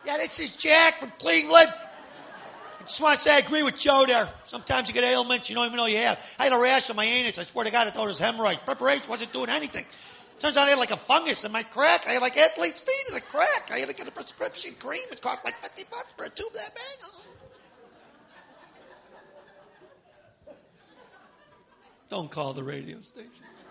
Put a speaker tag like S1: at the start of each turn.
S1: Yeah, this is Jack from Cleveland. I just want to say I agree with Joe there. Sometimes you get ailments you don't even know you have. I had a rash on my anus. I swear to God, I thought it was hemorrhoid. Preparation wasn't doing anything. Turns out I had like a fungus in my crack. I had like athlete's feet in the crack. I had to get a prescription cream. It cost like $50 for a tube that big. Don't call the radio station.